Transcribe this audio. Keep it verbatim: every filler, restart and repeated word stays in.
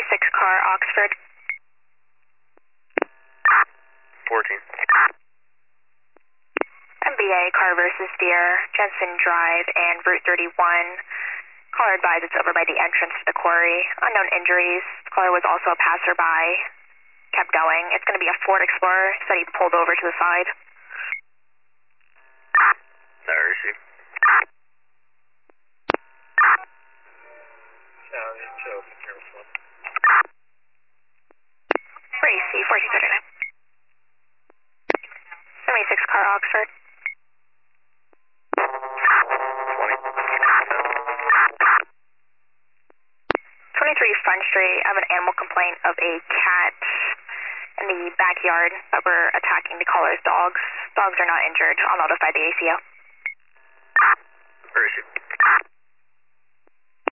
seventy-six car, Oxford. fourteen. M B A, car versus Deer, Jensen Drive and Route thirty-one. Caller advised it's over by the entrance to the quarry. Unknown injuries. Caller was also a passerby. Kept going. It's going to be a Ford Explorer. Said he pulled over to the side. There is he. Racy, fourteen thirty-nine. seventy-six car, Oxford. twenty. twenty-three Front Street. I have an animal complaint of a cat in the backyard that were attacking the caller's dogs. Dogs are not injured. I'll notify the A C O. Where is he?